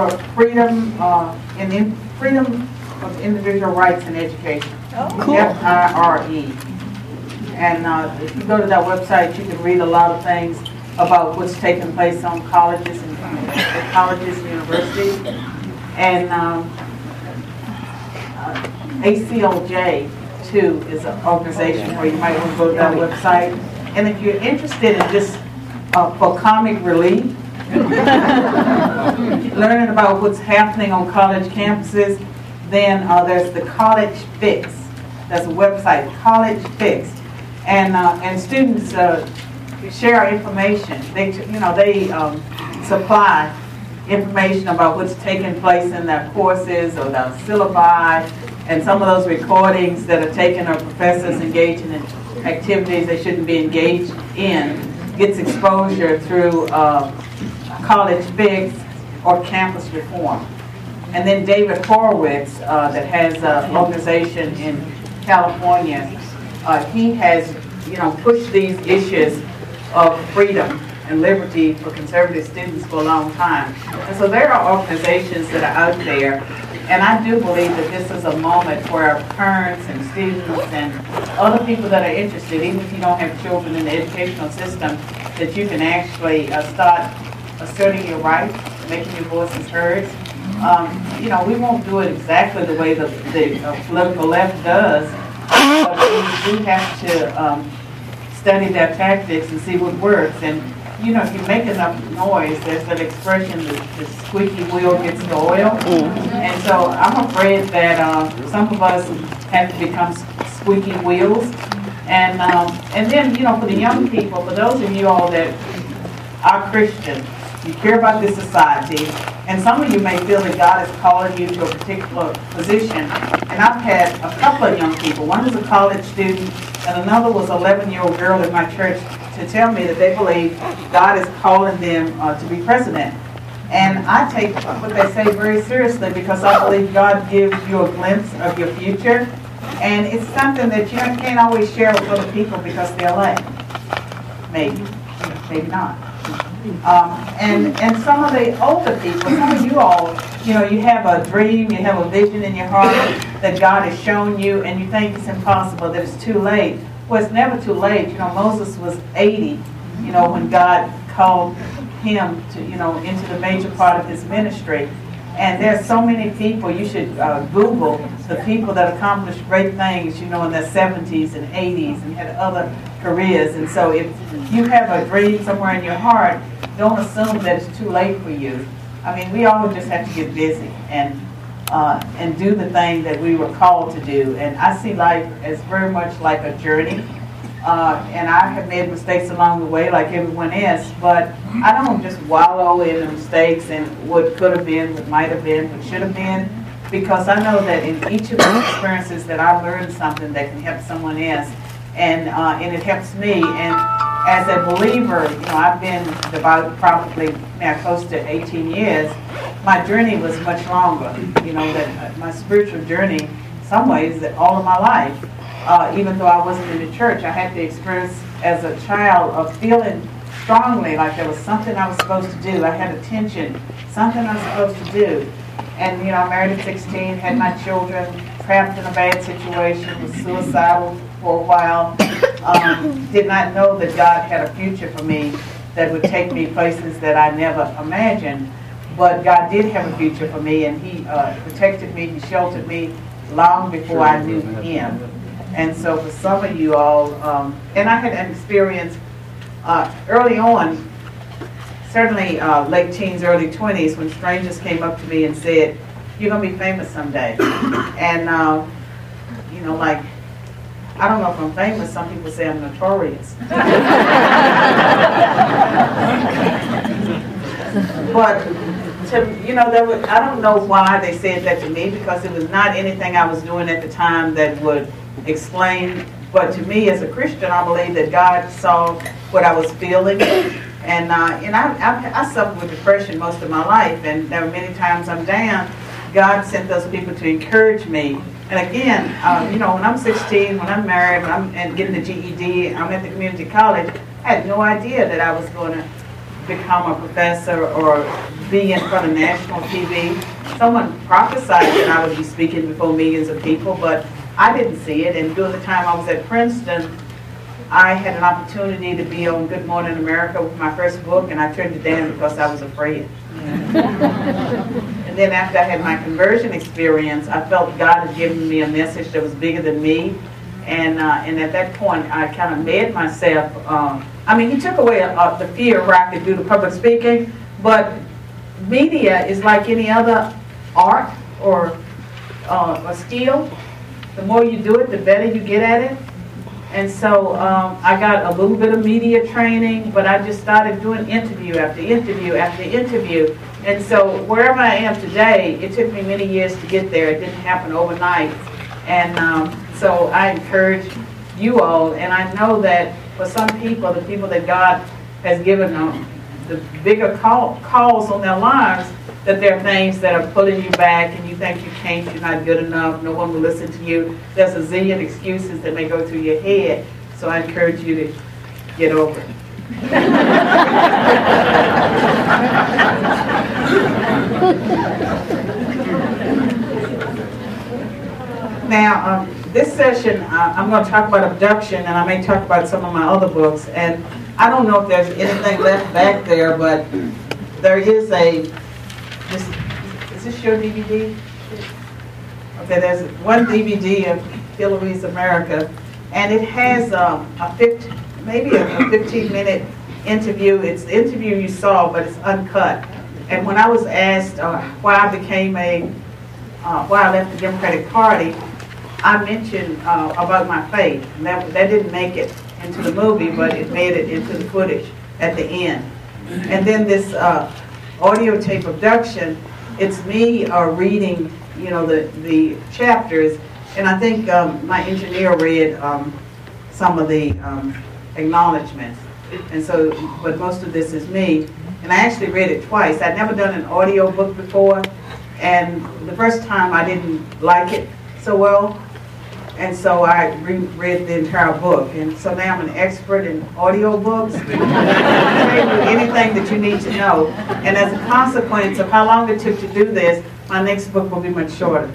for freedom freedom of individual rights in education. Oh, cool. FIRE. And if you go to that website, you can read a lot of things about what's taking place on colleges and universities. And ACLJ too is an organization where you might want to go to that website. And if you're interested in just for comic relief, learning about what's happening on college campuses, then there's the College Fix. There's a website, College Fix, and students share information. They supply information about what's taking place in their courses or their syllabi, and some of those recordings that are taken are professors engaging in activities they shouldn't be engaged in gets exposure through College Fix or Campus Reform. And then David Horowitz, that has an organization in California, he has pushed these issues of freedom and liberty for conservative students for a long time. And so there are organizations that are out there, and I do believe that this is a moment where parents and students and other people that are interested, even if you don't have children in the educational system, that you can actually start asserting your rights, making your voices heard. We won't do it exactly the way the political left does, but we do have to study their tactics and see what works. And if you make enough noise, there's that expression, the squeaky wheel gets the oil. And so I'm afraid that some of us have to become squeaky wheels. And then, for the young people, for those of you all that are Christian, you care about this society, and some of you may feel that God is calling you to a particular position. And I've had a couple of young people. One is a college student, and another was an 11-year-old girl in my church to tell me that they believe God is calling them to be president. And I take what they say very seriously, because I believe God gives you a glimpse of your future. And it's something that you can't always share with other people because they're late. Maybe not. And some of the older people, some of you all, you have a dream, you have a vision in your heart that God has shown you, and you think it's impossible, that it's too late. Well, it's never too late. Moses was 80, when God called him to, into the major part of his ministry. And there's so many people, you should Google the people that accomplished great things, in their 70s and 80s and had other careers. And so if you have a dream somewhere in your heart, don't assume that it's too late for you. I mean, we all just have to get busy and do the thing that we were called to do. And I see life as very much like a journey. And I have made mistakes along the way like everyone else, but I don't just wallow in the mistakes and what could have been, what might have been, what should have been, because I know that in each of those experiences that I've learned something that can help someone else, and it helps me. And as a believer, I've been about probably now close to 18 years. My journey was much longer, that my spiritual journey, in some ways, that all of my life. Even though I wasn't in the church, I had the experience as a child of feeling strongly like there was something I was supposed to do. I had a tension, something I was supposed to do. And, I married at 16, had my children, trapped in a bad situation, was suicidal for a while. Did not know that God had a future for me that would take me places that I never imagined. But God did have a future for me, and He protected me, He sheltered me long before I knew Him. And so for some of you all, and I had an experience early on, certainly late teens, early 20s, when strangers came up to me and said, "You're going to be famous someday." And, like, I don't know if I'm famous. Some people say I'm notorious. But, I don't know why they said that to me, because it was not anything I was doing at the time that would explain. But to me, as a Christian, I believe that God saw what I was feeling. And I suffered with depression most of my life, and there were many times I'm down. God sent those people to encourage me. And again, when I'm 16, when I'm married, when I'm getting the GED, I'm at the community college, I had no idea that I was going to become a professor or be in front of national TV. Someone prophesied that I would be speaking before millions of people, but I didn't see it. And during the time I was at Princeton, I had an opportunity to be on Good Morning America with my first book, and I turned it down because I was afraid. And then after I had my conversion experience, I felt God had given me a message that was bigger than me. And at that point, I kind of made myself, I mean, He took away the fear where I could do the public speaking, but media is like any other art or a skill. The more you do it, the better you get at it. And so I got a little bit of media training, but I just started doing interview after interview after interview. And so wherever I am today, it took me many years to get there. It didn't happen overnight. And so I encourage you all, and I know that for some people, the people that God has given them the bigger calls on their lives, that there are things that are pulling you back and you think you can't, you're not good enough, no one will listen to you. There's a zillion excuses that may go through your head. So I encourage you to get over it. Now, this session, I'm going to talk about abduction, and I may talk about some of my other books. And I don't know if there's anything left back there, but there is a... Is this your DVD? Okay, there's one DVD of Hillary's America, and it has maybe a 15-minute interview. It's the interview you saw, but it's uncut. And when I was asked why I left the Democratic Party, I mentioned about my faith. And that didn't make it into the movie, but it made it into the footage at the end. And then this audio tape abduction, it's me reading, the chapters, and I think my engineer read some of the acknowledgments, and so, but most of this is me, and I actually read it twice. I'd never done an audio book before, and the first time I didn't like it so well, and so I reread the entire book, and so now I'm an expert in audio books. I can tell you anything that you need to know, and as a consequence of how long it took to do this, my next book will be much shorter.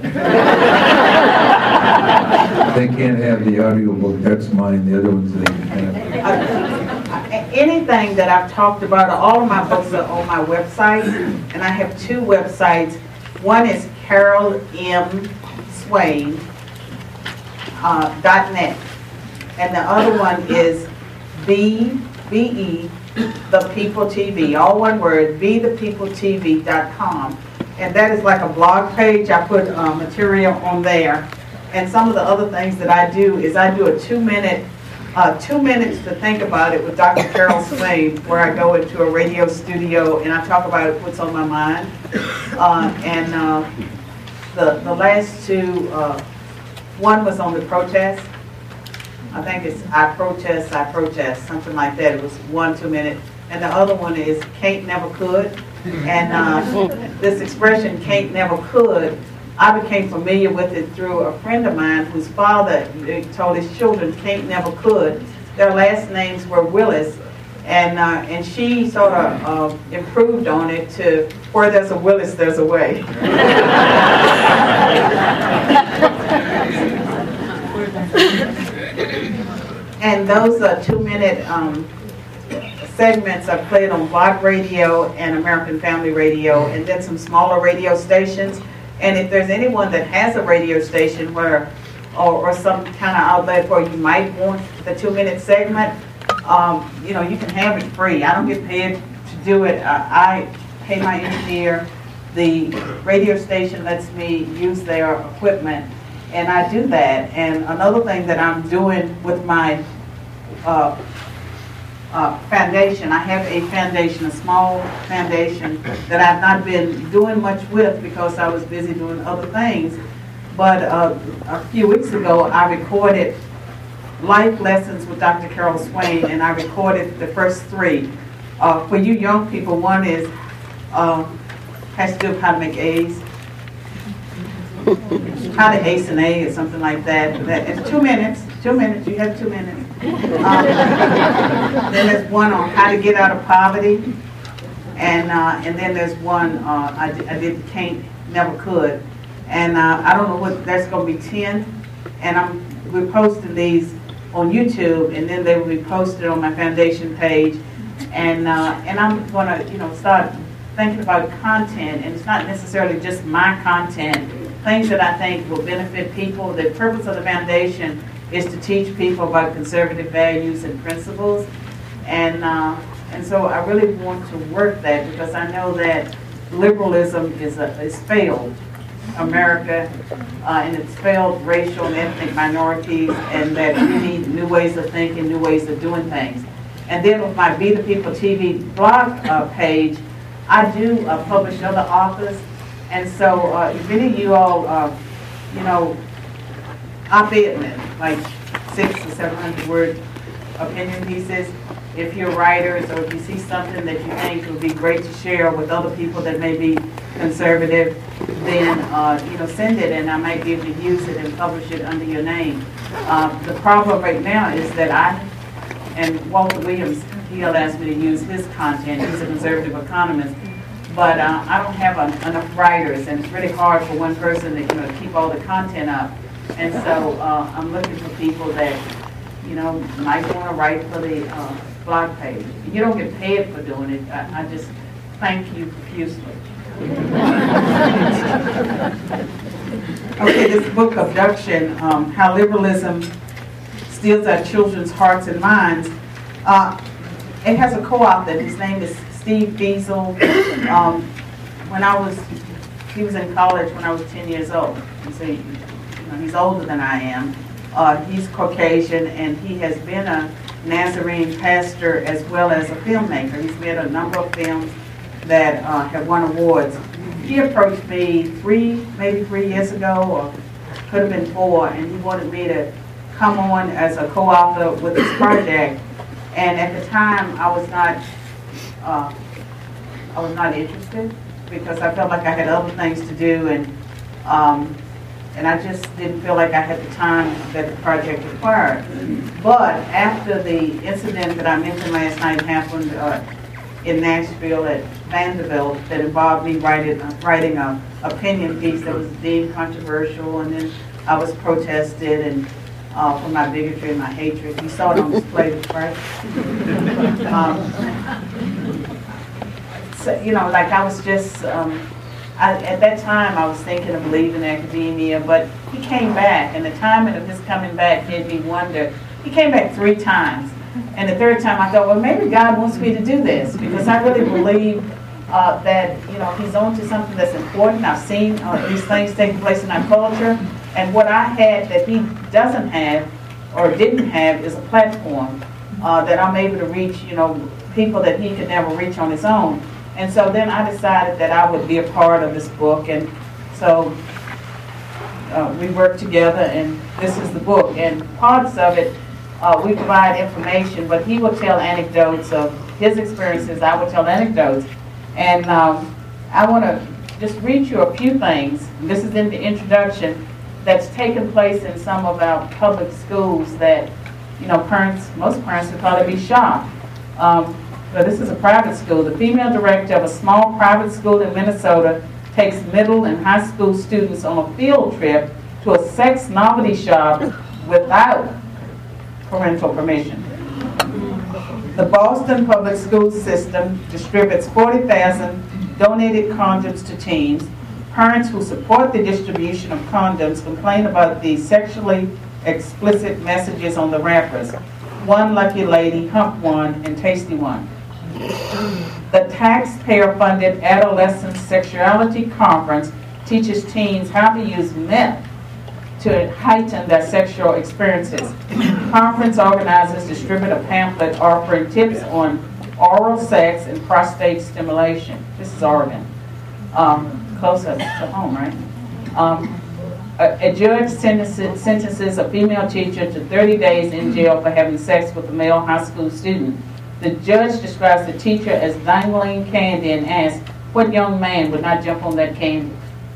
They can't have the audio book, that's mine, the other ones they can have. Anything that I've talked about, all of my books are on my website, and I have two websites. One is Carol M. Swain. .net, and the other one is BE The People TV, all one word, BeThePeopleTV.com, and that is like a blog page. I put material on there, and some of the other things that I do is I do a 2 minutes to think about it with Dr. Carol Swain, where I go into a radio studio and I talk about what's on my mind, and the last two. One was on the protest. I think it's I protest, something like that. It was 1 2 minute. And the other one is can't never could. And this expression can't never could, I became familiar with it through a friend of mine whose father told his children can't never could. Their last names were Willis. And she sort of improved on it to where there's a Willis, there's a way. And those 2 minute segments are played on Block Radio and American Family Radio, and then some smaller radio stations. And if there's anyone that has a radio station where, or some kind of outlet where you might want the 2 minute segment, you can have it free. I don't get paid to do it. I pay my engineer. The radio station lets me use their equipment, and I do that. And another thing that I'm doing with my foundation, I have a foundation, a small foundation that I've not been doing much with because I was busy doing other things. But a few weeks ago, I recorded Life Lessons with Dr. Carol Swain, and I recorded the first 3. For you young people, one is has to do with how to make A's. How to ace an A or something like that. It's 2 minutes. 2 minutes. You have 2 minutes. Then there's one on how to get out of poverty. And then there's one, I did the Can't, Never Could. And I don't know what, that's going to be 10. And we're posting these on YouTube, and then they will be posted on my foundation page. And I'm going to, start thinking about content, and it's not necessarily just my content, things that I think will benefit people. The purpose of the foundation is to teach people about conservative values and principles. And so I really want to work that, because I know that liberalism is failed America, and it's failed racial and ethnic minorities, and that we need new ways of thinking, new ways of doing things. And then with my Be the People TV blog page, I do publish other authors. And so if any of you all, op-ed, like 600 or 700 word opinion pieces, if you're writers or if you see something that you think would be great to share with other people that may be conservative, then send it, and I might be able to use it and publish it under your name. The problem right now is that and Walter Williams, he'll ask me to use his content. He's a conservative economist, but I don't have enough writers, and it's really hard for one person to keep all the content up. And so I'm looking for people that might want to write for the blog page. You don't get paid for doing it. I just thank you profusely. Okay, this book, Abduction, How Liberalism Steals Our Children's Hearts and Minds, it has a co-author. His name is Steve Beazle. He was in college when I was 10 years old. So he's older than I am. He's Caucasian, and he has been a Nazarene pastor as well as a filmmaker. He's made a number of films that have won awards. He approached me maybe 3 years ago, or could have been 4, and he wanted me to come on as a co-author with this project. And at the time, I was not interested, because I felt like I had other things to do, and I just didn't feel like I had the time that the project required. But after the incident that I mentioned last night happened in Nashville at Vanderbilt, that involved me writing an opinion piece that was deemed controversial, and then I was protested and for my bigotry and my hatred. You saw it on display, right? So, I was just, at that time I was thinking of leaving academia, but he came back, and the timing of his coming back made me wonder. He came back 3 times, and the 3rd time I thought, well, maybe God wants me to do this, because I really believe that he's on to something that's important. I've seen these things taking place in our culture, and what I had that he doesn't have or didn't have is a platform that I'm able to reach people that he could never reach on his own. And so then I decided that I would be a part of this book, and so we worked together, and this is the book. And parts of it, we provide information, but he will tell anecdotes of his experiences. I will tell anecdotes. And I want to just read you a few things. This is in the introduction, that's taken place in some of our public schools that, most parents would probably be shocked. But this is a private school. The female director of a small private school in Minnesota takes middle and high school students on a field trip to a sex novelty shop without parental permission. The Boston public school system distributes 40,000 donated condoms to teens. Parents who support the distribution of condoms complain about the sexually explicit messages on the wrappers. One Lucky Lady, Hump One, and Tasty One. The taxpayer-funded Adolescent Sexuality Conference teaches teens how to use meth to heighten their sexual experiences. Conference organizers distribute a pamphlet offering tips on oral sex and prostate stimulation. This is Oregon. Closer to home, right? A judge sentences a female teacher to 30 days in jail for having sex with a male high school student. The judge describes the teacher as dangling candy and asks, what young man would not jump on that candy?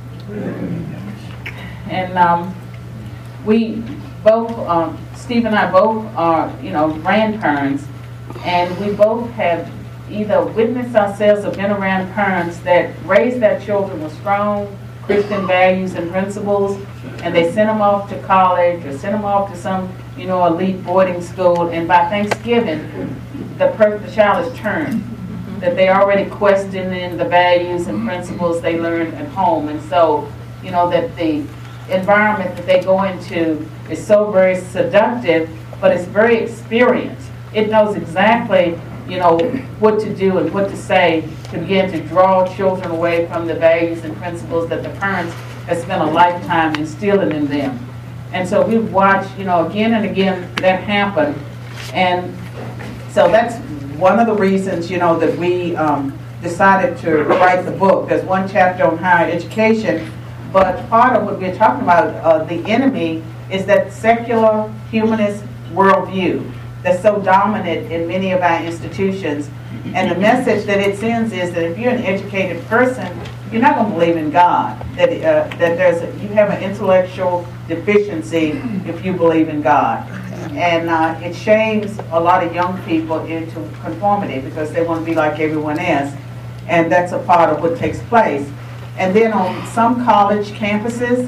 And we both, Steve and I both are, grandparents, and we both have either witnessed ourselves or been around parents that raised their children with strong Christian values and principles, and they sent them off to college or sent them off to some, elite boarding school, and by Thanksgiving, the child is turned. That they already questioning the values and principles they learned at home, and so, that the environment that they go into is so very seductive, but it's very experienced. It knows exactly, what to do and what to say to begin to draw children away from the values and principles that the parents have spent a lifetime instilling in them. And so we've watched, again and again that happen. And so that's one of the reasons, that we decided to write the book. There's one chapter on higher education, but part of what we're talking about, the enemy, is that secular humanist worldview that's so dominant in many of our institutions. And the message that it sends is that if you're an educated person, you're not going to believe in God. That you have an intellectual deficiency if you believe in God. And it shames a lot of young people into conformity because they want to be like everyone else. And that's a part of what takes place. And then on some college campuses,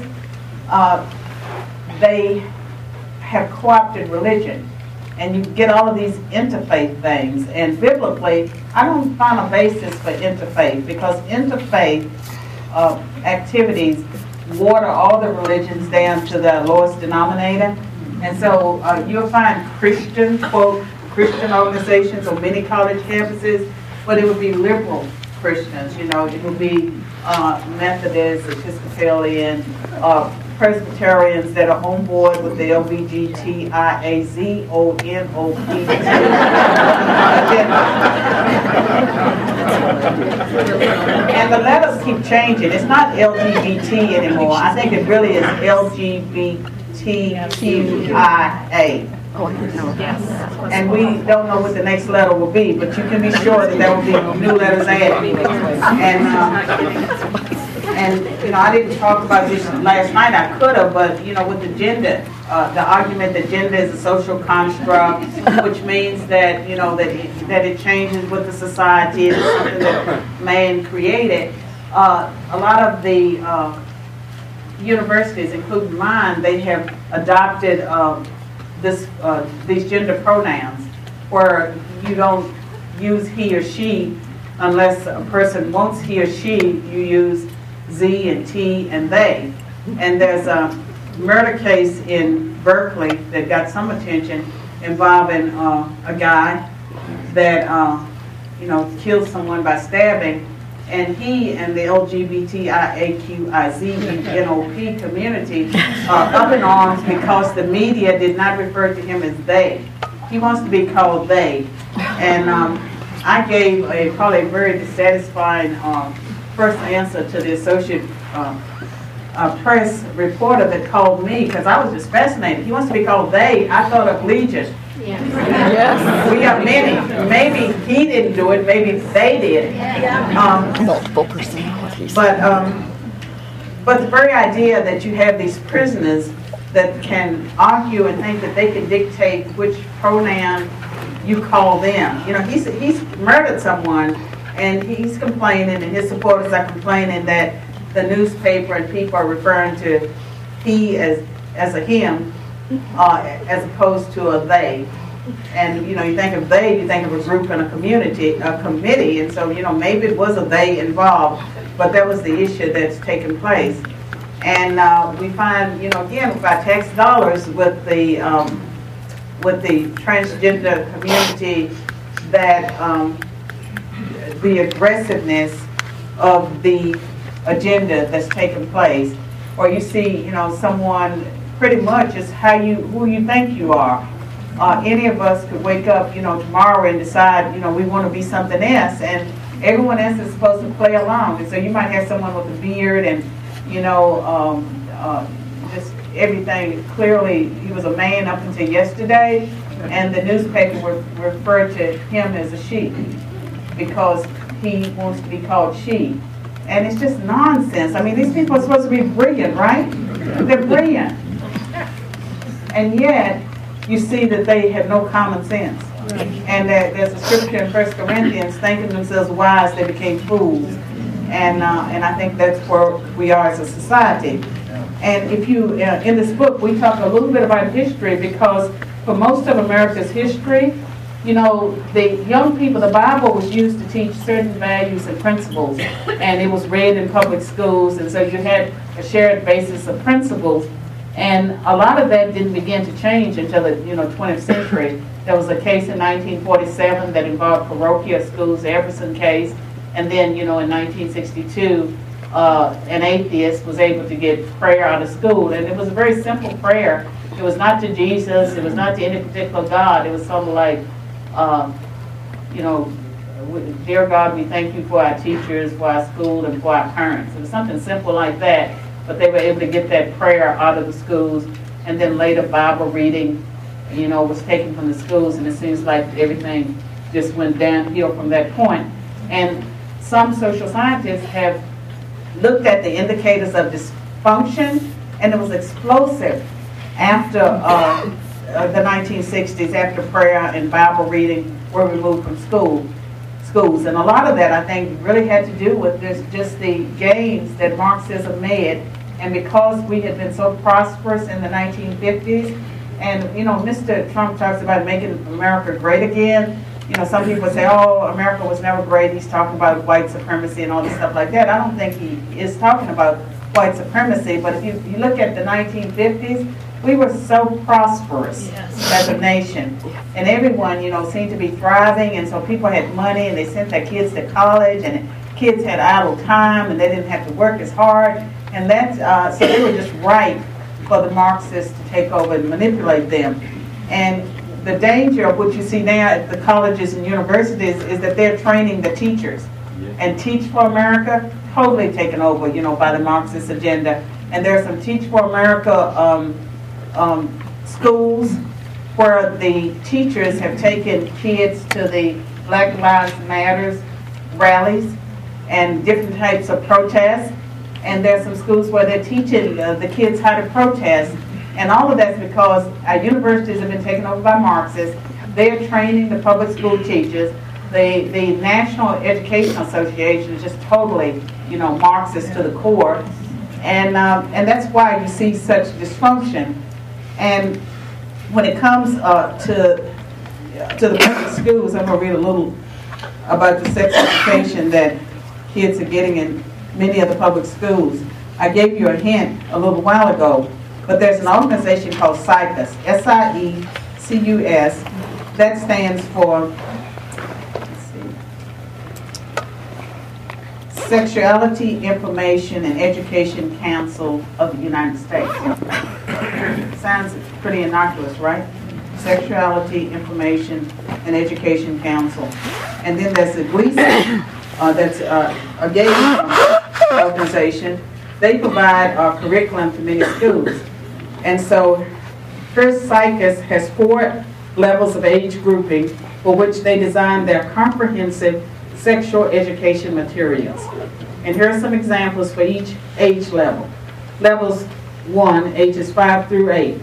they have co-opted religion. And you get all of these interfaith things. And biblically, I don't find a basis for interfaith because interfaith activities water all the religions down to the lowest denominator. And so you'll find Christian, quote, Christian organizations on many college campuses, but it would be liberal Christians, it would be Methodists, Episcopalian, Presbyterians that are on board with the LBGTIAZONOP and the letters keep changing. It's not LGBT anymore. I think it really is LGBTQIA. And we don't know what the next letter will be, but you can be sure that there will be new letters added. And I didn't talk about this last night. I could have, but with the gender, the argument that gender is a social construct, which means that that it changes with the society. It's something that man created. A lot of the universities, including mine, they have adopted these gender pronouns, where you don't use he or she unless a person wants he or she. You use Z and T and they. And there's a murder case in Berkeley that got some attention involving a guy that killed someone by stabbing, and he and the LGBTIAQIZNOP community are up in arms because the media did not refer to him as they. He wants to be called they. And I gave probably a very dissatisfying first answer to the Associated Press reporter that called me because I was just fascinated. He wants to be called they. I thought of Legion. Yeah. Yes. We got many. Maybe he didn't do it. Maybe they did. Multiple personalities. But the very idea that you have these prisoners that can argue and think that they can dictate which pronoun you call them. He's murdered someone, and he's complaining, and his supporters are complaining that the newspaper and people are referring to he as a him, as opposed to a they. And you think of they, you think of a group and a community, a committee, and so maybe it was a they involved, but that was the issue that's taken place. And we find, again, with our tax dollars, with the transgender community, that the aggressiveness of the agenda that's taken place, or you see, someone pretty much is who you think you are. Any of us could wake up, tomorrow and decide, we want to be something else, and everyone else is supposed to play along. And so you might have someone with a beard and, just everything. Clearly, he was a man up until yesterday, and the newspaper referred to him as a she because he wants to be called she. And it's just nonsense. I mean, these people are supposed to be brilliant, right? They're brilliant. And yet, you see that they have no common sense. And there's a scripture in 1 Corinthians, thinking themselves wise, they became fools. And I think that's where we are as a society. And if you, in this book, we talk a little bit about history, because for most of America's history, you know, the young people, the Bible was used to teach certain values and principles, and it was read in public schools, and so you had a shared basis of principles. And a lot of that didn't begin to change until the 20th century. There was a case in 1947 that involved parochial schools, the Everson case, and then in 1962, an atheist was able to get prayer out of school, and it was a very simple prayer. It was not to Jesus, it was not to any particular God. It was something like, dear God, we thank you for our teachers, for our school, and for our parents. It was something simple like that, but they were able to get that prayer out of the schools, and then later Bible reading, was taken from the schools, and it seems like everything just went downhill from that point. And some social scientists have looked at the indicators of dysfunction, and it was explosive after the 1960s, after prayer and Bible reading were removed from schools. And a lot of that, I think, really had to do with just the gains that Marxism made. And because we had been so prosperous in the 1950s, and Mr. Trump talks about making America great again. Some people say, oh, America was never great. He's talking about white supremacy and all this stuff like that. I don't think he is talking about white supremacy, but if you look at the 1950s, we were so prosperous as a nation. And everyone, seemed to be thriving, and so people had money, and they sent their kids to college, and kids had idle time, and they didn't have to work as hard. And that's, so they were just ripe for the Marxists to take over and manipulate them. And the danger of what you see now at the colleges and universities is that they're training the teachers. And Teach for America, totally taken over, by the Marxist agenda. And there are some Teach for America schools where the teachers have taken kids to the Black Lives Matters rallies and different types of protests. And there are some schools where they're teaching the kids how to protest. And all of that's because our universities have been taken over by Marxists. They're training the public school teachers. The National Education Association is just totally, Marxist to the core. And that's why you see such dysfunction. And when it comes to the public schools, I'm going to read a little about the sex education that kids are getting in many of the public schools. I gave you a hint a little while ago, but there's an organization called SIECUS, SIECUS, that stands for Sexuality Information and Education Council of the United States. Sounds pretty innocuous, right? Sexuality Information and Education Council. And then there's the Gleason, that's a gay organization. They provide curriculum to many schools. And so First SIECUS has 4 levels of age grouping for which they design their comprehensive sexual education materials. And here are some examples for each age level. Levels 1, ages 5 through 8.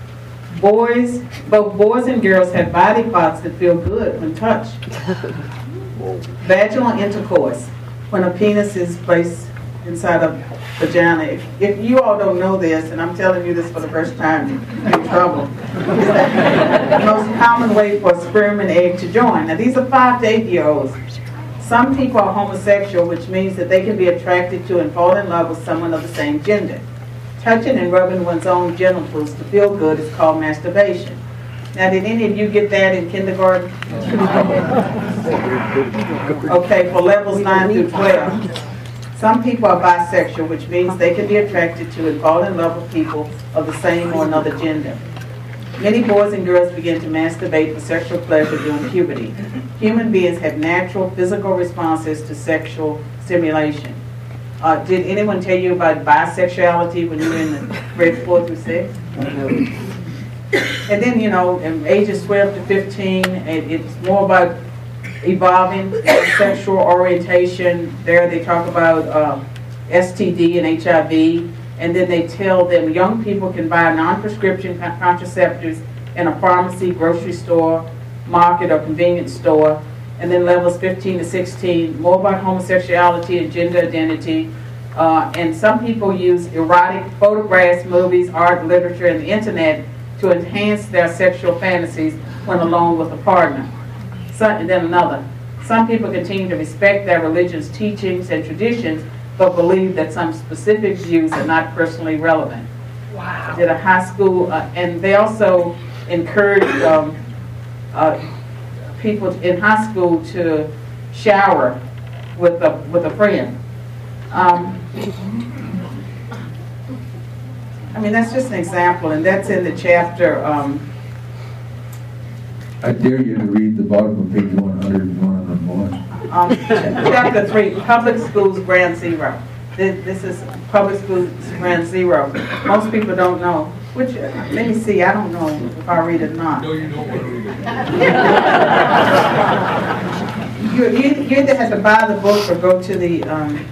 Both boys and girls have body parts that feel good when touched. Vaginal intercourse, when a penis is placed inside a vagina. If you all don't know this, and I'm telling you this for the first time, you're in trouble. The most common way for sperm and egg to join. Now these are 5 to 8-year-olds. Some people are homosexual, which means that they can be attracted to and fall in love with someone of the same gender. Touching and rubbing one's own genitals to feel good is called masturbation. Now, did any of you get that in kindergarten? Okay, for levels 9 through 12. Some people are bisexual, which means they can be attracted to and fall in love with people of the same or another gender. Many boys and girls begin to masturbate for sexual pleasure during puberty. Human beings have natural physical responses to sexual stimulation. Did anyone tell you about bisexuality when you were in the grade 4 through 6? And then, in ages 12 to 15, it's more about evolving sexual orientation. There they talk about STD and HIV. And then they tell them young people can buy non-prescription contraceptives in a pharmacy, grocery store, market or convenience store. And then levels 15 to 16, more about homosexuality and gender identity. And some people use erotic photographs, movies, art, literature, and the internet to enhance their sexual fantasies when alone with a partner. And then another. Some people continue to respect their religion's teachings and traditions, but believe that some specific views are not personally relevant. Wow. Did a high school, and they also encourage people in high school to shower with a friend. I mean, that's just an example, and that's in the chapter. I dare you to read the bottom of page 101. Chapter 3, Public Schools Ground Zero. This is Public Schools Ground Zero. Most people don't know. Which, let me see, I don't know if I read it or not. No, you don't want to read it. You either have to buy the book or go to the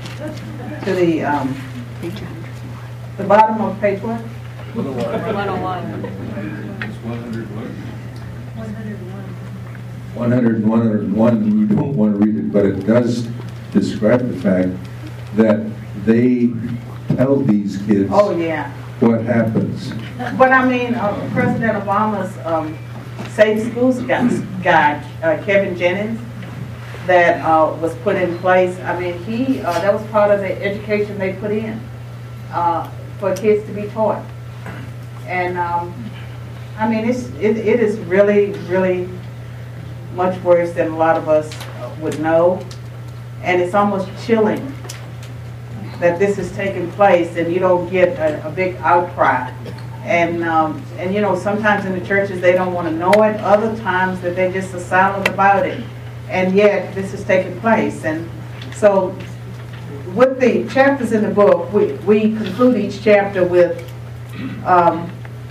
bottom of page what? 101. It's 100 what? 101, you don't want to read it, but it does describe the fact that they tell these kids Oh, yeah. what happens. But I mean, President Obama's Safe Schools guide, Kevin Jennings, that was put in place. I mean, that was part of the education they put in for kids to be taught. And I mean, it is really, really much worse than a lot of us would know. And it's almost chilling that this is taking place and you don't get a big outcry. And you know, sometimes in the churches they don't want to know it, other times that they just are silent about it. And yet this is taking place. And so with the chapters in the book, we conclude each chapter with an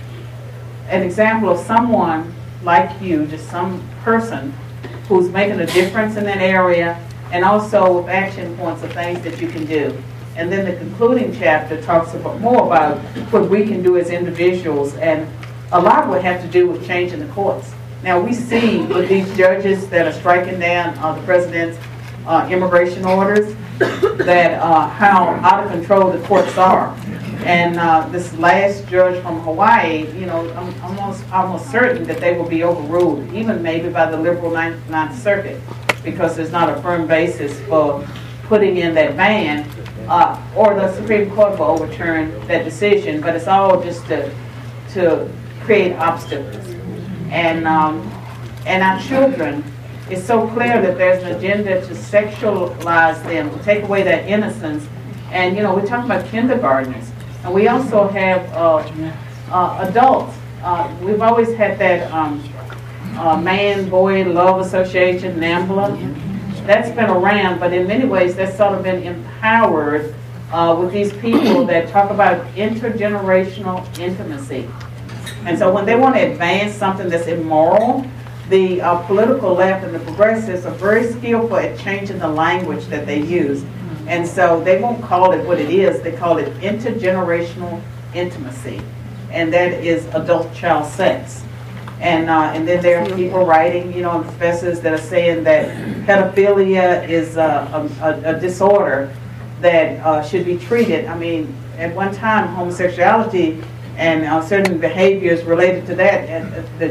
example of someone like you, just some person who's making a difference in that area, and also with action points of things that you can do. And then the concluding chapter talks more about what we can do as individuals, and a lot would have to do with changing the courts. Now we see with these judges that are striking down the president's immigration orders that how out of control the courts are. And this last judge from Hawaii, you know, I'm almost certain that they will be overruled, even maybe by the liberal Ninth Circuit, because there's not a firm basis for putting in that ban, or the Supreme Court will overturn that decision. But it's all just to create obstacles. And our children, it's so clear that there's an agenda to sexualize them, to take away their innocence. And you know, we're talking about kindergartners. And we also have adults. We've always had that man-boy love association, NAMBLA. That's been around, but in many ways that's sort of been empowered with these people that talk about intergenerational intimacy. And so when they want to advance something that's immoral, the political left and the progressives are very skillful at changing the language that they use. And so they won't call it what it is, they call it intergenerational intimacy. And that is adult-child sex. And then there are people writing, you know, professors that are saying that pedophilia is a disorder that should be treated. I mean, at one time, homosexuality and certain behaviors related to that, and the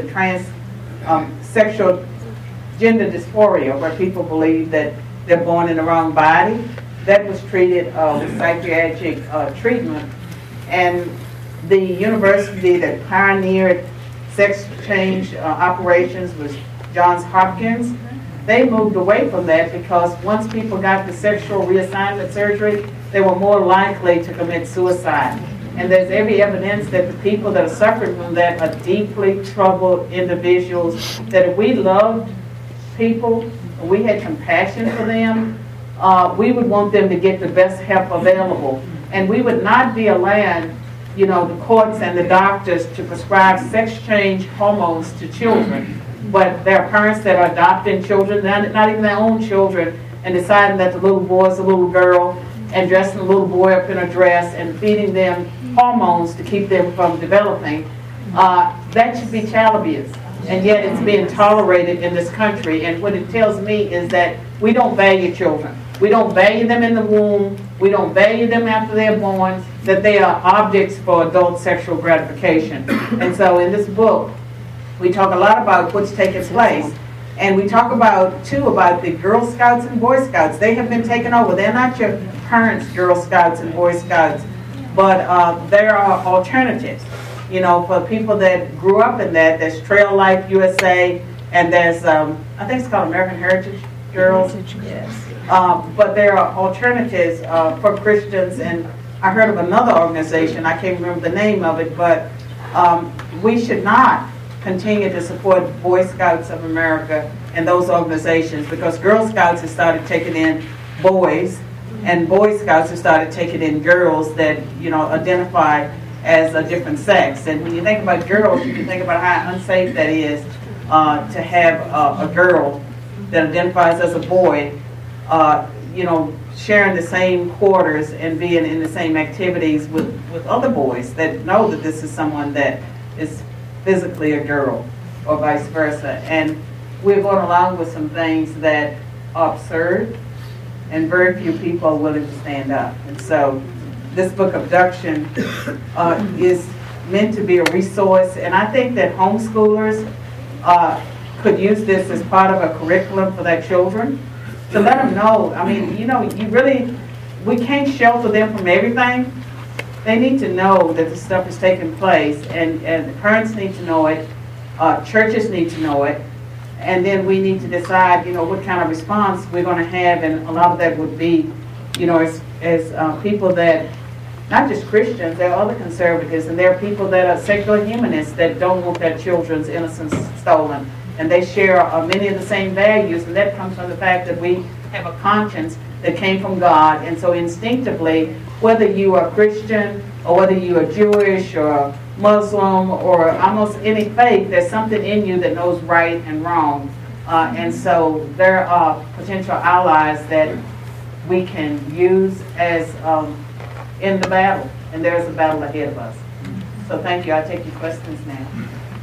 transsexual gender dysphoria, where people believe that they're born in the wrong body, that was treated with psychiatric treatment. And the university that pioneered sex change operations was Johns Hopkins. They moved away from that because once people got the sexual reassignment surgery, they were more likely to commit suicide. And there's every evidence that the people that are suffering from that are deeply troubled individuals, that if we loved people, and we had compassion for them, we would want them to get the best help available. And we would not be allowed, you know, the courts and the doctors to prescribe sex change hormones to children. But there are parents that are adopting children, not even their own children, and deciding that the little boy is a little girl, and dressing the little boy up in a dress and feeding them hormones to keep them from developing. That should be child abuse. and yet it's being tolerated in this country. And what it tells me is that we don't value children. We don't value them in the womb. We don't value them after they're born, that they are objects for adult sexual gratification. And so in this book, we talk a lot about what's taking place. And we talk about, too, about the Girl Scouts and Boy Scouts. They have been taken over. They're not your parents' Girl Scouts and Boy Scouts, but there are alternatives. You know, for people that grew up in that, there's Trail Life USA, and there's, I think it's called American Heritage Girls. Yes. But there are alternatives for Christians, and I heard of another organization, I can't remember the name of it, but we should not continue to support Boy Scouts of America and those organizations, because Girl Scouts have started taking in boys, and Boy Scouts have started taking in girls that, you know, identify as a different sex. And when you think about girls, you can think about how unsafe that is to have a girl that identifies as a boy, you know, sharing the same quarters and being in the same activities with other boys that know that this is someone that is physically a girl, or vice versa. And we're going along with some things that are absurd, and very few people are willing to stand up. And so this book, Abduction, is meant to be a resource, and I think that homeschoolers could use this as part of a curriculum for their children, to let them know. I mean, you know, we can't shelter them from everything. They need to know that this stuff is taking place, and the parents need to know it, churches need to know it, and then we need to decide, you know, what kind of response we're going to have. And a lot of that would be, you know, as people that, not just Christians, there are other conservatives, and there are people that are secular humanists that don't want their children's innocence stolen, and they share many of the same values, and that comes from the fact that we have a conscience that came from God. And so instinctively, whether you are Christian or whether you are Jewish or Muslim or almost any faith, there's something in you that knows right and wrong. And so there are potential allies that we can use as in the battle, and there's a battle ahead of us. So thank you. I'll take your questions now.